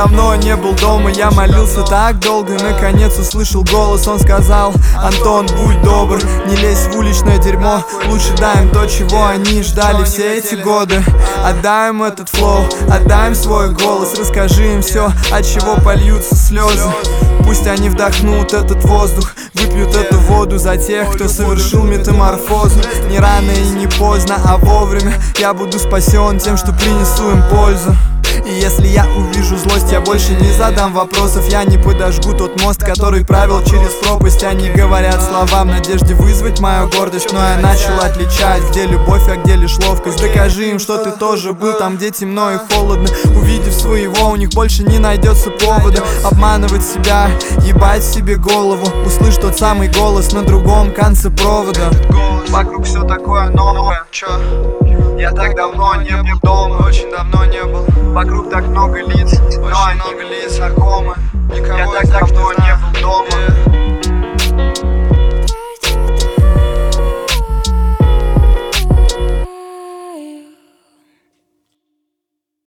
давно не был дома, я молился так долго. Наконец услышал голос, он сказал: Антон, будь добр, не лезь в уличное дерьмо. Лучше дай им то, чего они ждали все эти годы. Отдай им этот флоу, отдай им свой голос. Расскажи им все, от чего польются слезы. Пусть они вдохнут этот воздух, выпьют эту воду за тех, кто совершил метаморфозу. Не рано и не поздно, а вовремя я буду спасен тем, что принесу им пользу. И если я увижу злость, я больше не задам вопросов. Я не подожгу тот мост, который правил через пропасть. Они говорят слова в надежде вызвать мою гордость, но я начал отличать, где любовь, а где лишь ловкость. Докажи им, что ты тоже был там, где темно и холодно. Увидев своего, у них больше не найдется повода обманывать себя, ебать себе голову. Услышь тот самый голос на другом конце провода. Вокруг все такое новое. Чё? Я так давно не был дома, очень давно не был. Вокруг так много лиц, но они